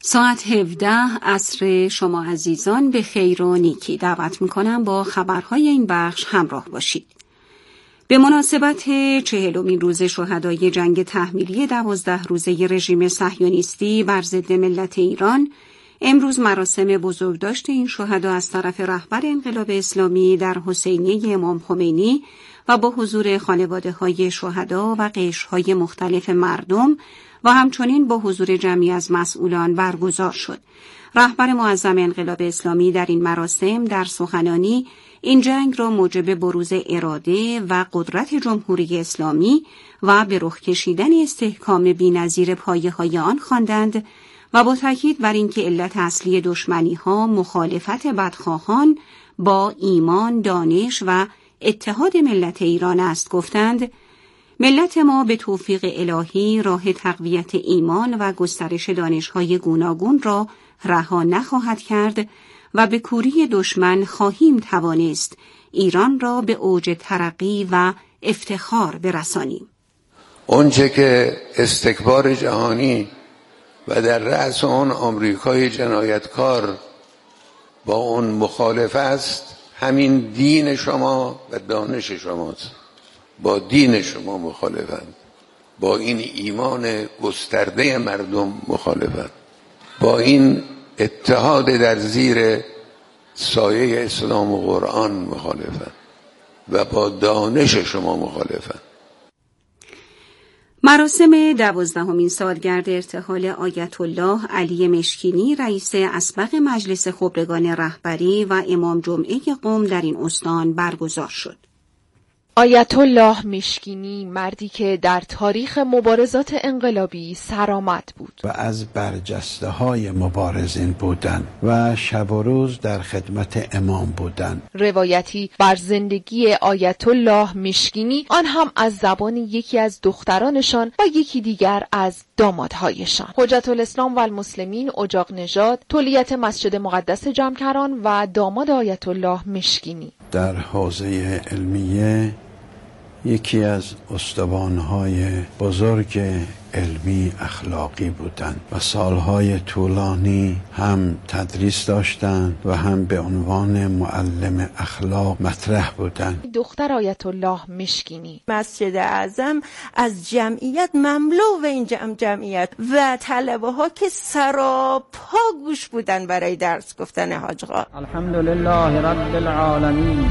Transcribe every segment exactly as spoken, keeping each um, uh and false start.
ساعت هفده عصر شما عزیزان به خیر و نیکی دعوت میکنم با خبرهای این بخش همراه باشید. به مناسبت چهلمین روز شهدای جنگ تحمیلی دوازده روزه رژیم صهیونیستی بر ضد ملت ایران، امروز مراسم بزرگداشت این شهدا از طرف رهبر انقلاب اسلامی در حسینیه امام خمینی و با حضور خانواده‌های شهدا و قشرهای مختلف مردم و همچنین با حضور جمعی از مسئولان برگزار شد. رهبر معظم انقلاب اسلامی در این مراسم در سخنانی این جنگ را موجب بروز اراده و قدرت جمهوری اسلامی و به رخ کشیدن استحکام بی‌نظیر پایه‌های آن خواندند و با تاکید بر اینکه علت اصلی دشمنی‌ها مخالفت بدخواهان با ایمان، دانش و اتحاد ملت ایران است گفتند. ملت ما به توفیق الهی راه تقویت ایمان و گسترش دانش‌های گوناگون را رها نخواهد کرد و به کوری دشمن خواهیم توانست ایران را به اوج ترقی و افتخار برسانیم. اونچه که استکبار جهانی و در رأس آن آمریکای جنایتکار با اون مخالف است، همین دین شما و دانش شماست. با دین شما مخالفند، با این ایمان گسترده مردم مخالفند، با این اتحاد در زیر سایه اسلام و قرآن مخالفند و با دانش شما مخالفند. مراسم دوازدهمین سالگرد ارتحال آیت الله علی مشکینی رئیس اسبق مجلس خبرگان رهبری و امام جمعه قم در این استان برگزار شد. آیت الله مشکینی مردی که در تاریخ مبارزات انقلابی سرآمد بود و از برجسته های مبارزین بودند و شب و روز در خدمت امام بودند. روایتی بر زندگی آیت الله مشکینی، آن هم از زبان یکی از دخترانشان و یکی دیگر از دامادهایشان. حجت الاسلام و المسلمین اجاق نژاد تولیت مسجد مقدس جمکران و داماد آیت الله مشکینی در حوزه علمیه یکی از استوانهای بزرگ علمی اخلاقی بودند و سالهای طولانی هم تدریس داشتند و هم به عنوان معلم اخلاق مطرح بودند. دختر آیت الله مشکینی مسجد اعظم از جمعیت مملو و این جمع جمعیت و طلبه ها که سراپا گوش بودن برای درس گفتن حاج آقا. الحمدلله رب العالمین.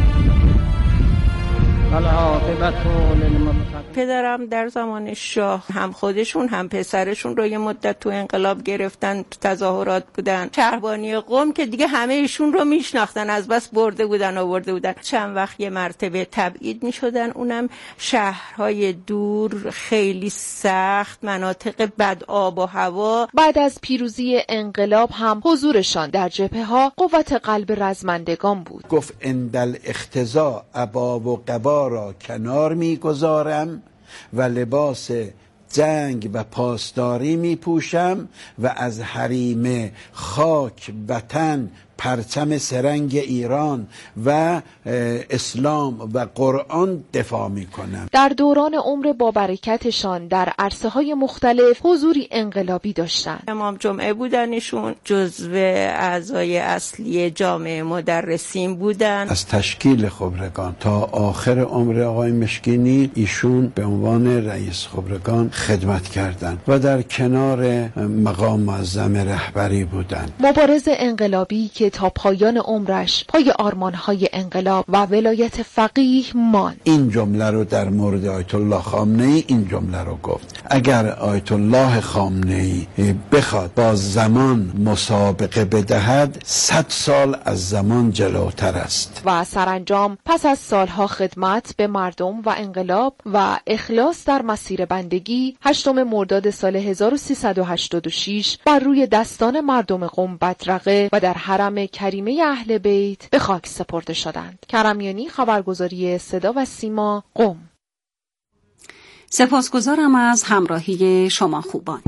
پدرم در زمان شاه هم خودشون هم پسرشون رو یه مدت تو انقلاب گرفتن، تو تظاهرات بودن. شهربانی قم که دیگه همه ایشون رو میشناختن، از بس برده بودن آورده بودن. چند وقت یه مرتبه تبعید میشدن، اونم شهرهای دور خیلی سخت، مناطق بد آب و هوا. بعد از پیروزی انقلاب هم حضورشان در جبهه ها قوت قلب رزمندگان بود. گفت اندل اختزا عبا و قبا را کنار میگذارم و لباس جنگ و پاسداری می پوشم و از حریم خاک وطن پرچم سرنگ ایران و اسلام و قرآن دفاع می کنم. در دوران عمر با برکتشان در عرصه های مختلف حضوری انقلابی داشتند. امام جمعه بودنشون، جزو اعضای اصلی جامعه مدرسین بودن. از تشکیل خبرگان تا آخر عمر آقای مشکینی ایشون به عنوان رئیس خبرگان خدمت کردند و در کنار مقام معظم رهبری بودند. مبارز انقلابی که تا پایان عمرش پای آرمانهای انقلاب و ولایت فقیه ماند. این جمله رو در مورد آیت الله خامنه‌ای این جمله رو گفت: اگر آیت الله خامنه‌ای بخواد با زمان مسابقه بدهد، صد سال از زمان جلوتر است. و سرانجام پس از سالها خدمت به مردم و انقلاب و اخلاص در مسیر بندگی، هشتم مرداد سال هزار و سیصد و هشتاد و شش بر روی دستان مردم قم بدرقه و در حرم کریمه اهل بیت به خاک سپرده شدند. کرمیانی، خبرگزاری صدا و سیما، قم. سپاسگزارم از همراهی شما خوبان.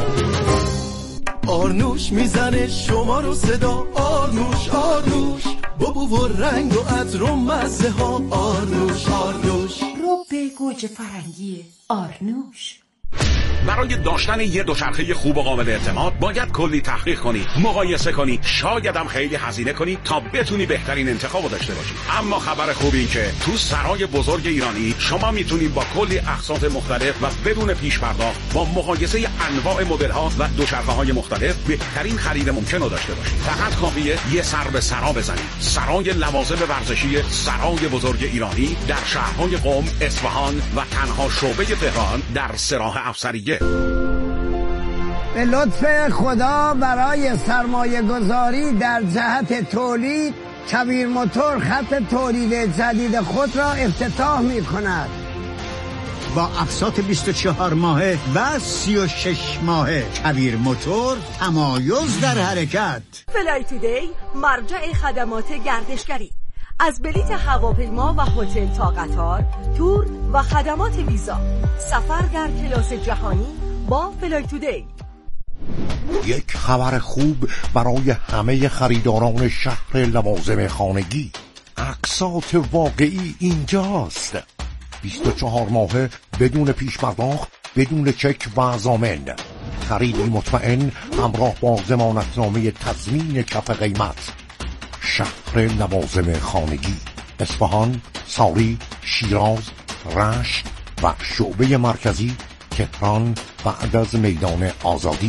آرنوش میزنه شما رو صدا، آرنوش آرنوش بابا و رنگ و عطر و مزه ها آرنوش آرنوش رب گوجه فرنگی آرنوش. برای داشتن یه دوچرخه خوب و قابل اعتماد باید کلی تحقیق کنی، مقایسه کنی، شاید هم خیلی هزینه کنی تا بتونی بهترین انتخابو داشته باشی. اما خبر خوب این که تو سرای بزرگ ایرانی شما میتونید با کلی اقساط مختلف و بدون پیش پرداخت با مقایسه انواع مدل‌ها و دوچرخه‌های مختلف بهترین خرید ممکن رو داشته باشید. فقط کافیه یه سر به سرا بزنید. سرای لوازم ورزشی سرای بزرگ ایرانی در شهرهای قم، اصفهان و تنها شعبه تهران در سراح افسریه. به لطف خدا برای سرمایه گذاری در جهت تولید کویر موتور خط تولید جدید خود را افتتاح می کند. با اقساط بیست و چهار ماهه و سی و شش ماهه کویر موتور تمایز در حرکت. فلای تودی مرجع خدمات گردشگری، از بلیت هواپیما و هتل تا قطار، تور و خدمات ویزا، سفر در کلاس جهانی با فلای تودی. یک خبر خوب برای همه خریداران شهر لوازم خانگی. اقساط واقعی اینجاست. بیست و چهار ماهه بدون پیش پرداخت، بدون چک و ضامن. خریدی مطمئن همراه با ضمانتنامه تضمین کف قیمت. شهر لوازم خانگی، اصفهان، ساری، شیراز، رشت و شعبه مرکزی تهران بعد از میدان آزادی.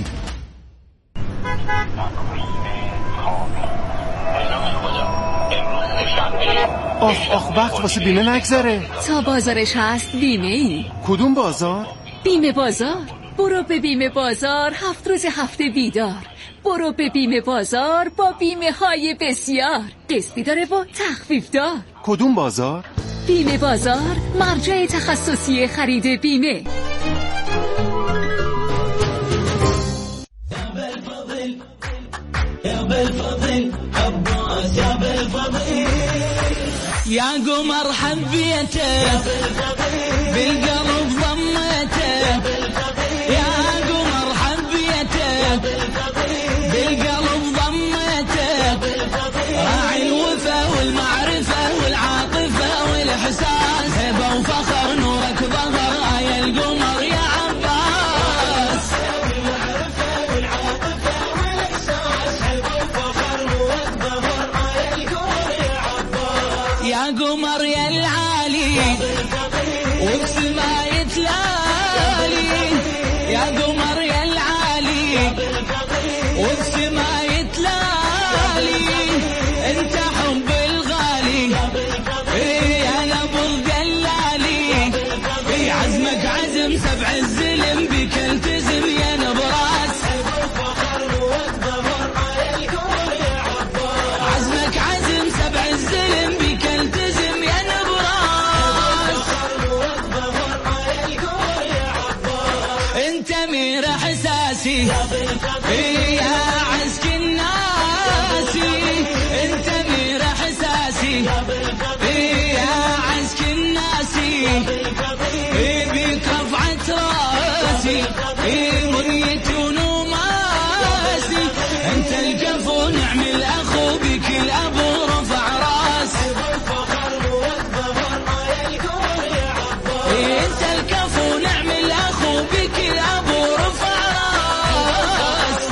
آخ آخ وقت واسه بیمه نگذره. تا بازارش هست بیمه ای. کدوم بازار؟ بیمه بازار. برو به بیمه بازار، هفت روز هفته بیدار. برو به بیمه بازار با بیمه های بسیار، قسطی داره و تخفیف دار. کدوم بازار؟ بیمه بازار، مرجع تخصصی خرید بیمه. يا قمر حبيته بالقلب ضمته، يا قمر حبيته بالقلب ضمته، راعي الوفا والمعرفة والعاطفة والإحساس، هبة وفخر نورك ظهر يا القمر يا عباس. المعرفة والعاطفة والإحساس، هبة وفخر نورك ظهر يا القمر يا عباس. يا قمر يا العالي وبسما يتلالي، يا قمر يا العالي وبسما يتلالي، انت حب الغالي يا نبو الدلالي، عزمك عزم سبع الزلم بك التزم يا نبراس، عزمك عزم سبع الزلم بك التزم يا نبراس، انت مير احساسي يا عزك الناسي، انت مير احساسي يا عزك الناسي، بك رفعت راسي منيت ونوماسي، انت الكفو نعم الاخو بك الابو رفع راس، انت الكفو نعم الاخو بك الابو رفع راس،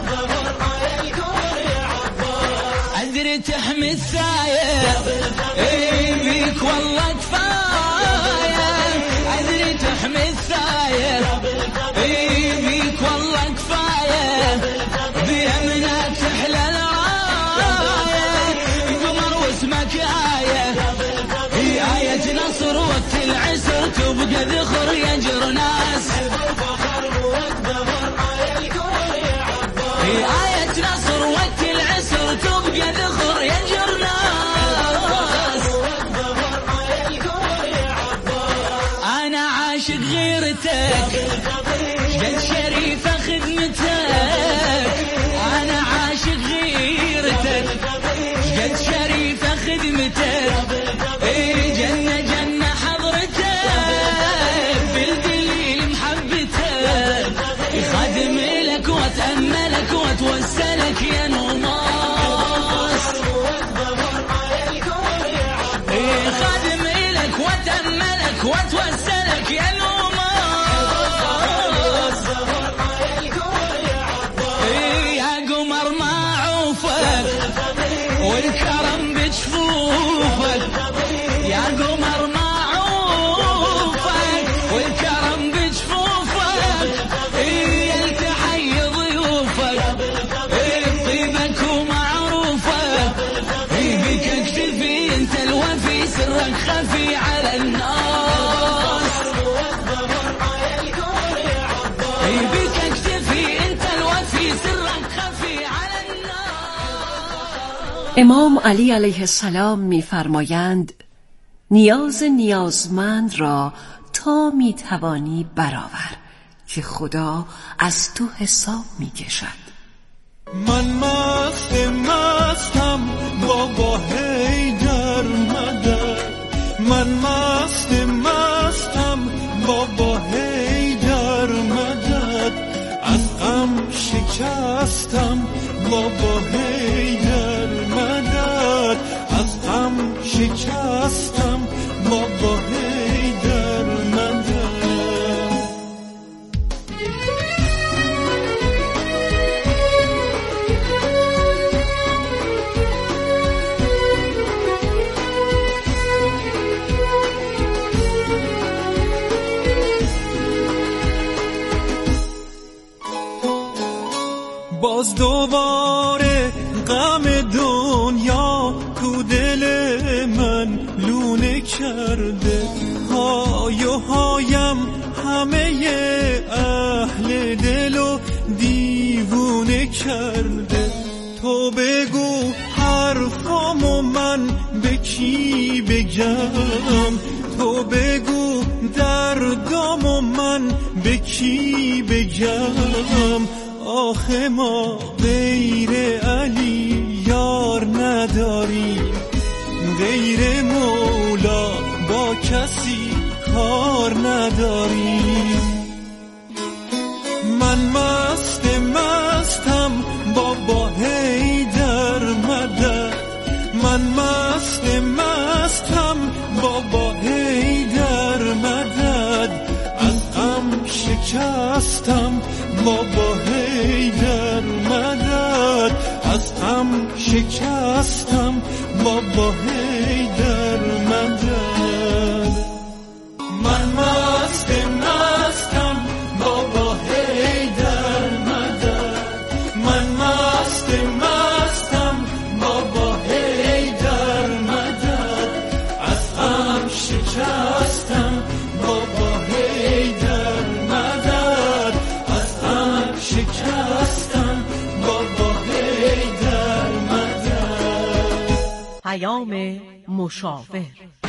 ادري تحمي السايه بيك والله كفايه، ادري تحمي السايه بيك والله كفايه، بيمنك تحلى الرايه، قمر واسمك آية، هي آية نصر وقت العسر تبقى ذخر يجر ناس، هي آية نصر وقت العسر تبقى ذخر يجر ناس، أنا عاشق غيرتك والكرم بجفوفك يا قمر معروفك والكرم بجفوفك يلتحي ضيوفك طيبك ومعروفك بك اكتفي انت الوفي سرك خفي على الناس بك اكتفي انت الوفي سرك خفي على الناس. امام علی علیه السلام می‌فرمایند نیاز نیازمند را تا می‌توانی برآور که خدا از تو حساب می‌کشد. من مست مستم بابا هیدر مدد من مست مستم بابا هیدر مدد از غم شکستم بابا هیدر مدد از غم شکستم بابا هیدر مدد. باز دوباره غم دنیا تو دل من لونه کرده های و هایم همه اهل دلو دیوونه کرده. تو بگو حرفامو من به کی بگم تو بگو دردامو من به کی بگم آخه ما غیر علی یار نداریم غیر مولا با کسی کار نداریم. من مست مستم بابا هیدر مدد من مست مستم بابا هیدر مدد از غم شکستم بابا هیدر مدد از غم شکستم بابا هیدر مدد. من مست مستم بابا هیدر مدد من مست مستم بابا هیدر مدد از غم شکستم بابا هیدر مدد از غم شکستم بابا هیدر مدد. پیام مشاور.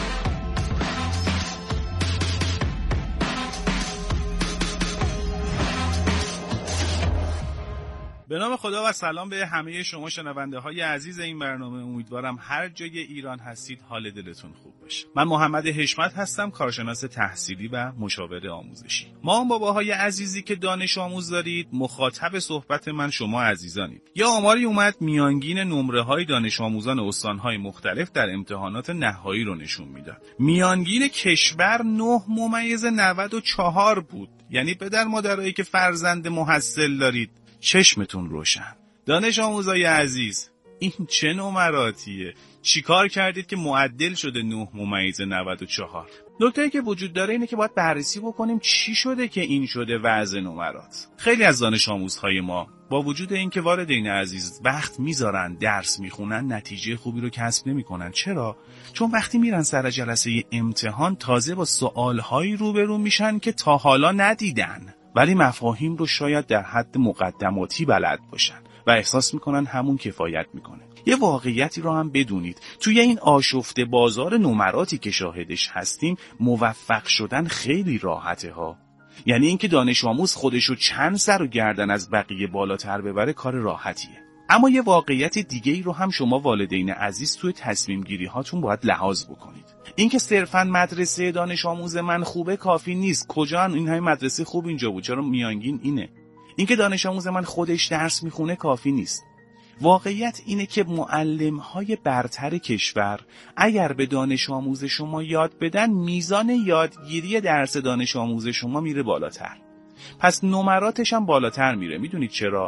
به نام خدا و سلام به همه شما شنونده های عزیز این برنامه. امیدوارم هر جای ایران هستید حال دلتون خوب باشه. من محمد حشمت هستم، کارشناس تحصیلی و مشاور آموزشی. ما باباهای عزیزی که دانش آموز دارید، مخاطب صحبت من شما عزیزانید. یا آماری اومد میانگین نمره های دانش آموزان استانهای مختلف در امتحانات نهایی رو نشون میداد. میانگین کشور نه ممیز نود و چهار بود. یعنی پدر مادرایی که فرزند محصل دارید چشمتون روشن. دانش آموزای عزیز، این چه نمراتیه؟ چیکار کردید که معدل شده نه ممیز نود و چهار؟ نکته‌ای که وجود داره اینه که باید بررسی بکنیم چی شده که این شده وضع نمرات. خیلی از دانش آموزهای ما با وجود اینکه والدین عزیز وقت میذارن درس میخونن، نتیجه خوبی رو کسب نمیکنن. چرا؟ چون وقتی میرن سر جلسه امتحان تازه با سوالهایی روبرو میشن که تا حالا ندیدن، ولی مفاهیم رو شاید در حد مقدماتی بلد باشن و احساس میکنن همون کفایت میکنه. یه واقعیتی رو هم بدونید، توی این آشفته بازار نمراتی که شاهدش هستیم موفق شدن خیلی راحته ها. یعنی اینکه دانش آموز خودشو چند سر و گردن از بقیه بالاتر ببره کار راحتیه. اما یه واقعیت دیگه ای رو هم شما والدین عزیز توی تصمیم گیری هاتون باید لحاظ بکنید. اینکه صرفاً مدرسه دانش آموز من خوبه کافی نیست. کجا این های مدرسه خوب اینجا بود؟ چرا میانگین اینه؟ اینکه دانش آموز من خودش درس میخونه کافی نیست. واقعیت اینه که معلم‌های برتر کشور اگر به دانش آموز شما یاد بدن، میزان یادگیری درس دانش آموز شما میره بالاتر. پس نمراتش هم بالاتر میره. میدونید چرا؟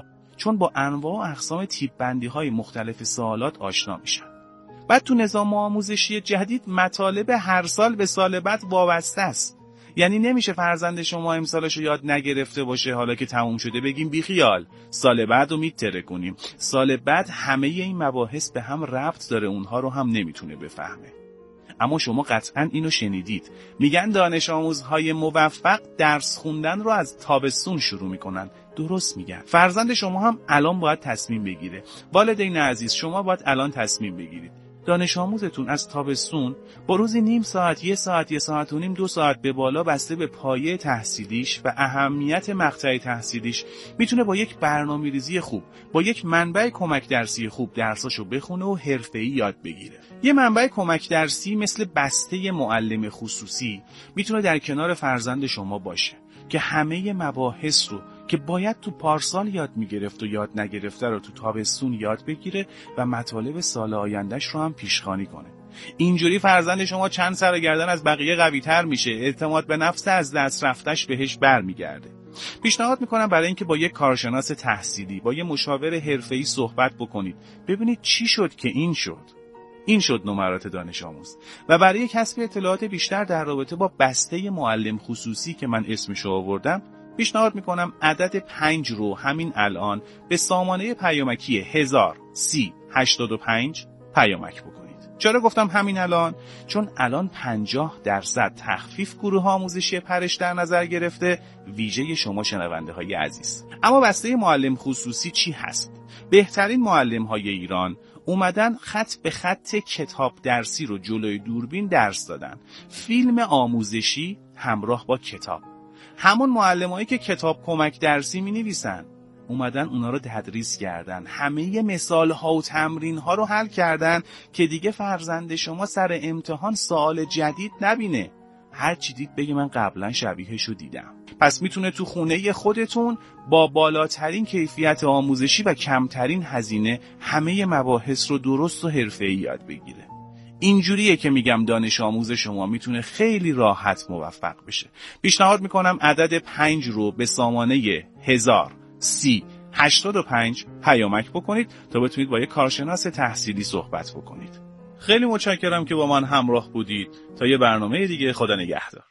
چون با انواع و اقسام تیپ بندی های مختلف سوالات آشنا میشن. بعد تو نظام آموزشی جدید مطالب هر سال به سال بعد وابسته است. یعنی نمیشه فرزند شما امسالشو یاد نگرفته باشه حالا که تموم شده بگیم بیخیال سال بعد رو میتره کنیم. سال بعد همه این مباحث به هم ربط داره، اونها رو هم نمیتونه بفهمه. اما شما قطعاً اینو شنیدید، میگن دانش آموزهای موفق درس خوندن رو از تابستون شروع میکنن. درست میگن. فرزند شما هم الان باید تصمیم بگیره. والدین عزیز شما باید الان تصمیم بگیرید. دانش آموزتون از تابستون با روزی نیم ساعت، یه ساعت، یه ساعت و نیم، دو ساعت به بالا بسته به پایه تحصیلیش و اهمیت مقطع تحصیلیش میتونه با یک برنامه‌ریزی خوب، با یک منبع کمک درسی خوب درساشو بخونه و حرفه‌ای یاد بگیره. یه منبع کمک درسی مثل بسته معلم خصوصی میتونه در کنار فرزند شما باشه که همه مباحث رو که باید تو پارسال یاد میگرفت و یاد نگرفته رو تو تابستون یاد بگیره و مطالب سال آیندهش رو هم پیشخوانی کنه. اینجوری فرزند شما چند سر گردن از بقیه قوی تر میشه، اعتماد به نفس از دست رفتش بهش برمیگرده. پیشنهاد میکنم برای اینکه با یک کارشناس تحصیلی، با یک مشاور حرفه‌ای صحبت بکنید، ببینید چی شد که این شد. این شد نمرات دانش آموز. و برای کسب اطلاعات بیشتر در رابطه با بسته معلم خصوصی که من اسمشو آوردم، پیشنهاد میکنم عدد پنج رو همین الان به سامانه پیامکی هزار سی هشتاد و پنج پیامک بکنید. چرا گفتم همین الان؟ چون الان پنجاه درصد تخفیف گروه آموزشی پرش در نظر گرفته، ویژه شما شنونده های عزیز. اما بسته معلم خصوصی چی هست؟ بهترین معلم های ایران اومدن خط به خط کتاب درسی رو جلوی دوربین درس دادن. فیلم آموزشی همراه با کتاب. همون معلمایی که کتاب کمک درسی می نویسن اومدن اونا رو تدریس کردن. همه مثال ها و تمرین ها رو حل کردن که دیگه فرزند شما سر امتحان سوال جدید نبینه. هر چی دید بگه من قبلا شبیهشو دیدم. پس میتونه تو خونه خودتون با بالاترین کیفیت آموزشی و کمترین هزینه همه مباحث رو درست و حرفه‌ای یاد بگیره. اینجوریه که میگم دانش آموز شما میتونه خیلی راحت موفق بشه. پیشنهاد میکنم عدد پنج رو به سامانه هزار سی هشتاد و پنج پیامک بکنید تا بتونید با یک کارشناس تحصیلی صحبت بکنید. خیلی متشکرم که با من همراه بودید. تا یه برنامه دیگه، خدا نگهدار.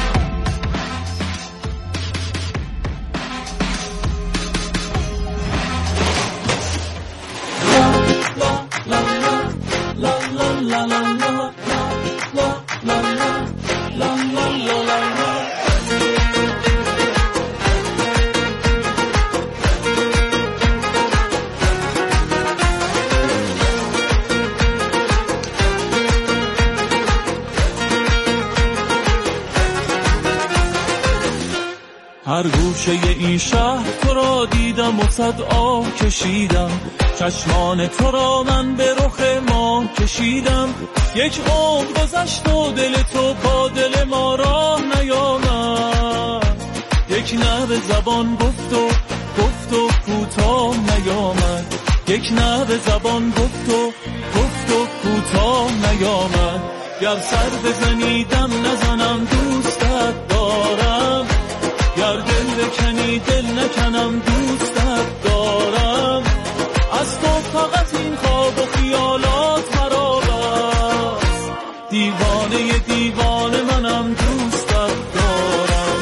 هر گوشه این شهر تو را دیدم و صد آه کشیدم، چشمان تو را من به رخ ما کشیدم. یک عمر گذشت و دل تو با دل ما را نیامد، یک نبض زبان گفت و گفت و کوتاه نیامد، یک نبض زبان گفت و گفت و کوتاه نیامد. گر سر بزنی دم نزنم دوستت دارم، گر دل بکنی دل نکنم دوستت دارم. از تو فقط این خواب و خیالات مرا بس، دیوانه دیوانه منم دوستت دارم.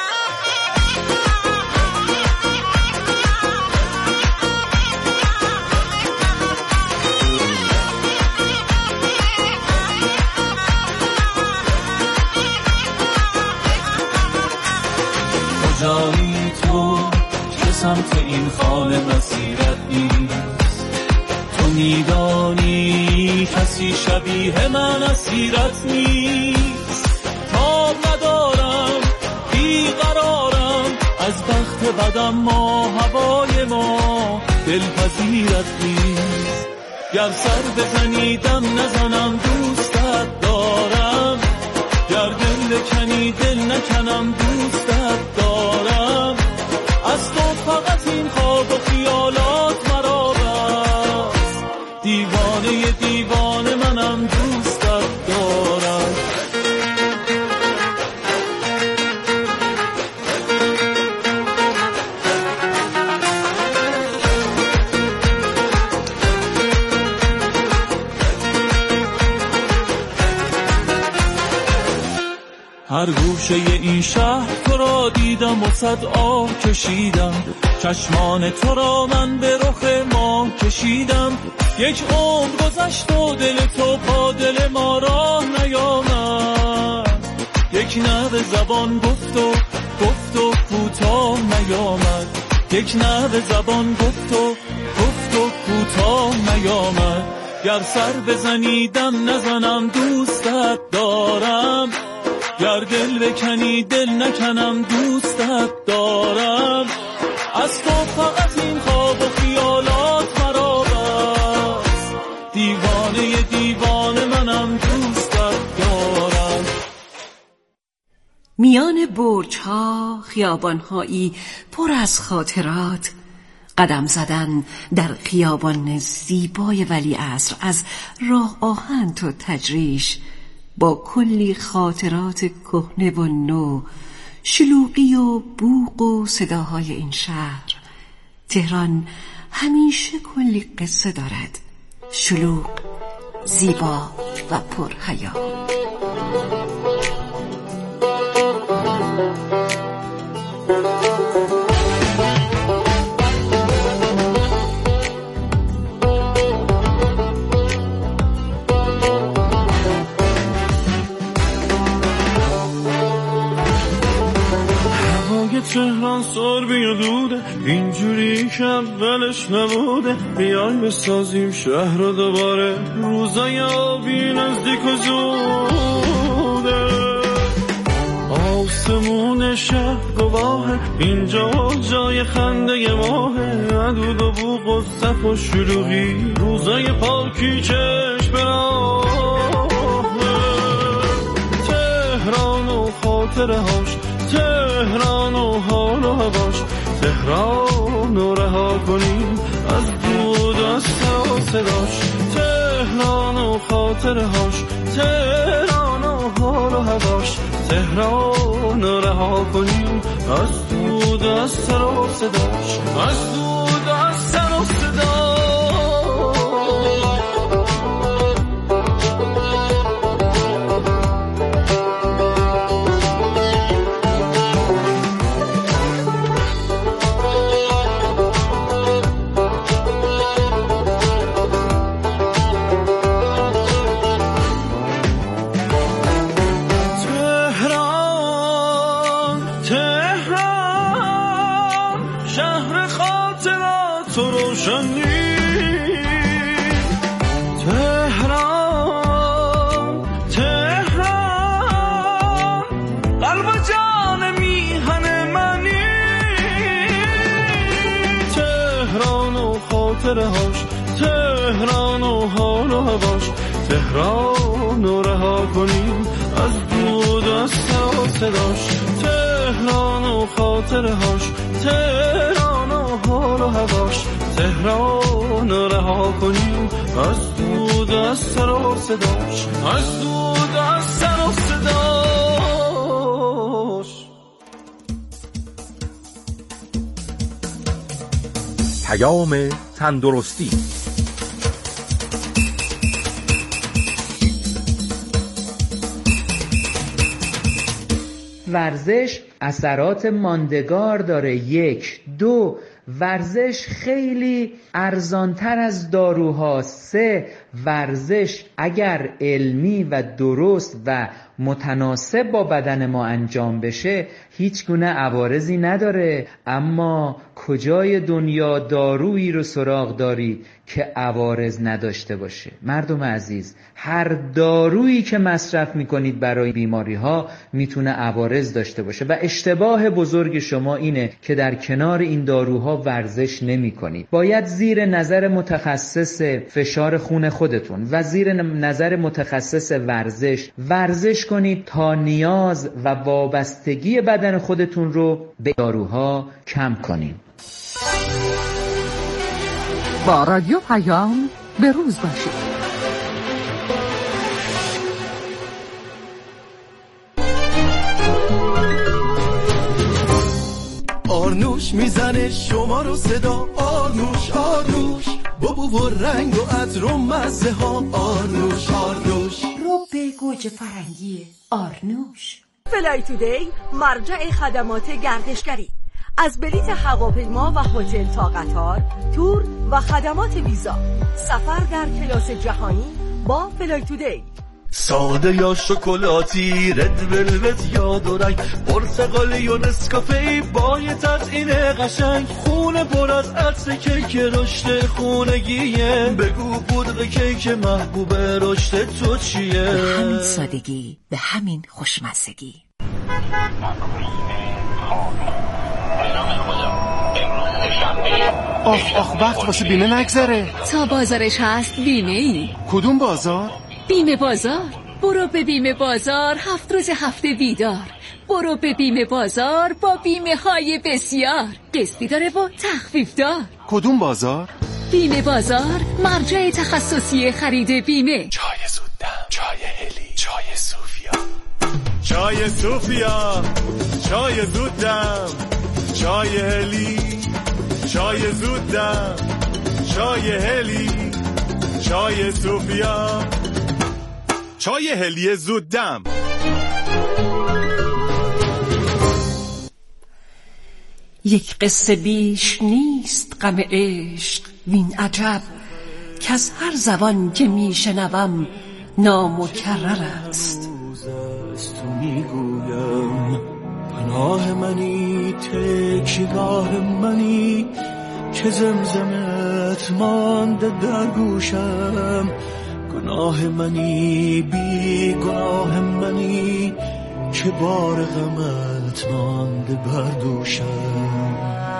کجایی تو که سمت این خانه مسیرت نیست؟ تو میدانی کسی شبیه من اسیرت نیست. تاب ندارم بیقرارم از بخت بدم، ما هوای ما دلپذیرت نیست. گر سر بزنی دم نزنم دوستت دارم، گر دل بکنی دل نکنم دوستت دارم. از تو فقط این خواب و خیالات مرا بس، دیوانه دیوانه منم دوستت دارم. هر گوشه این شهر تو را دیدم و صد آه کشیدم، چشمان تو را من به رخ ماه کشیدم. یک عمر گذشت و دل تو با دل ما راه نیامد، یک نوع زبان گفت و گفت و کوتاه نیامد، یک نوع زبان گفت و گفت و کوتاه نیامد. گر سر بزنی دم نزنم دوستت دارم، گر دل بکنی دل نکنم دوستت دارم. از تو فقط این خواب و خیالات مرا بس، دیوانه دیوانه منم دوستت دارم. میان برج‌ها خیابان‌هایی پر از خاطرات، قدم زدن در خیابان زیبای ولیعصر از راه آهن تا تجریش، با کلی خاطرات کهنه و نو، شلوغی و بوق و صداهای این شهر. تهران همیشه کلی قصه دارد، شلوغ، زیبا و پرحیا. تهران سربی و دوده، اینجوری که اولش نبوده. بیایم بسازیم شهر رو دوباره، روزای آبی نزدیک و زوده. آسمون شهر گواهه، اینجا جای خنده ماهه. عدود و بوق و صف و شلوغی، روزای پاکی چشم براهه. تهران و خاطره هاش، تهران و حال و هواش. تهران رو رها کنیم از دود و سر و صداش. تهران و خاطره هاش، تهران و حال و هواش. تهران رو رها کنیم از دود و سر و صداش، از دود و سر و صداش. تهران و حال و هواش. تهران رو رها کنیم از دود و سر و صداش. تهران و خاطره هاش، تهران و حال و هواش. تهران رو رها کنیم از دود و سر و صداش، از دود و سر و صداش. پیام تندرستی. ورزش اثرات ماندگار داره. یک. دو، ورزش خیلی ارزانتر از داروهاست. سه، ورزش اگر علمی و درست و متناسب با بدن ما انجام بشه هیچ گونه عوارضی نداره. اما کجای دنیا دارویی رو سراغ داری که عوارض نداشته باشه؟ مردم عزیز، هر دارویی که مصرف میکنید برای بیماری ها میتونه عوارض داشته باشه و اشتباه بزرگ شما اینه که در کنار این داروها ورزش نمی کنید. باید زیر نظر متخصص فشار خون خودتون و زیر نظر متخصص ورزش ورزش کنید تا نیاز و وابستگی بدن خودتون رو به داروها کم کنید. با رادیو پیام به روز باشید. آرنوش میزنه شما رو صدا، آرنوش آرنوش، با بو و رنگ و عطر و مزه ها. آرنوش آرنوش، رو به گوجه فرنگی آرنوش. فلای تودی مرجع خدمات گردشگری. از بلیت هواپیما و هتل تا قطار، تور و خدمات ویزا. سفر در کلاس جهانی با فلای تودی. ساده یا شکلاتی، رد ولوت یا دورنگ، پرتقالی یا نسکافه با یه تزیین قشنگ، خونه پر از عطر کیک رشد خونگیه، بگو پودر کیک محبوب رشد تو چیه؟ به همین سادگی، به همین خوشمزگی. آخ آخ وقت واسه بیمه نگذره. تا بازارش هست بیمه ای. کدوم بازار؟ بیمه بازار. برو به بیمه بازار، هفت روز هفته بیدار. برو به بیمه بازار با بیمه های بسیار، قسطی داره و تخفیف دار. کدوم بازار؟ بیمه بازار، مرجع تخصصی خرید بیمه. چای زودم، چای هلی، چای صوفیا. چای صوفیا، چای زودم، چای هلی، چای زودم، چای هلی، چای صوفیا، چای هلی زودم. یک قصه بیش نیست غم عشق، وین عجب که از هر زبان که میشنوم نامکرر است. تو میگویم پناه منی، تکیگاه منی، که زمزمت مانده در گوشم. گناه منی، بی گناه منی، که بار غمت مانده بر دوشم.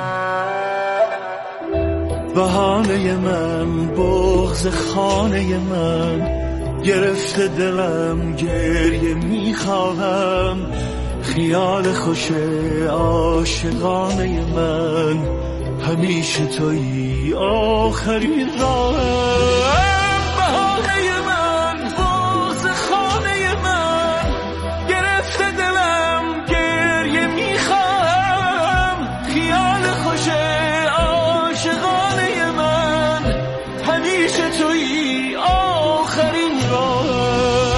بهانه من، بغض خانه من، گرفته دلم گریه میخواهم. خیال خوش عاشقانه من، همیشه تویی آخرین راهم. بهانه من، بغض خانه من، گرفته دلم گریه میخواهم. خیال خوش عاشقانه من، همیشه تویی آخرین راهم.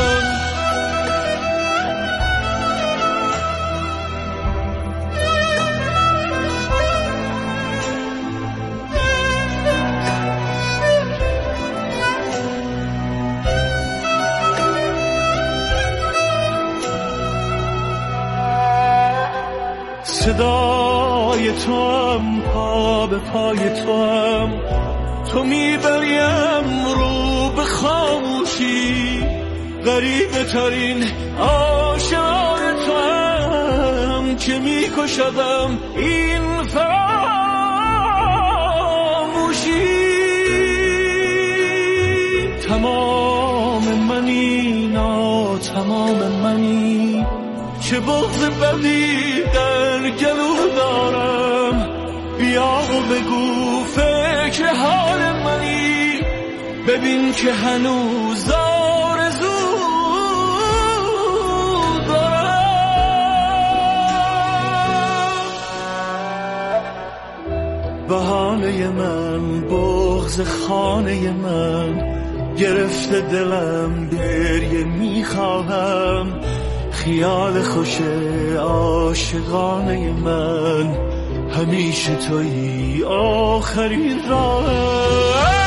صدای تو هم، پا به پای تو هم، تو میبریم رو به خاموشی. غریبه ترین آشنای تو هم، که میکشدم این فراموشی. تمام منی، نا تمام منی، چه بغض بدی در گلو دارم. بیا و بگو فکر حال منی، ببین که هنوز آرزو دارم. بهانه من، بغض خانه من، گرفته دلم گریه میخواهم. خیال خوش عاشقانه من، همیشه تویی آخرین راهم.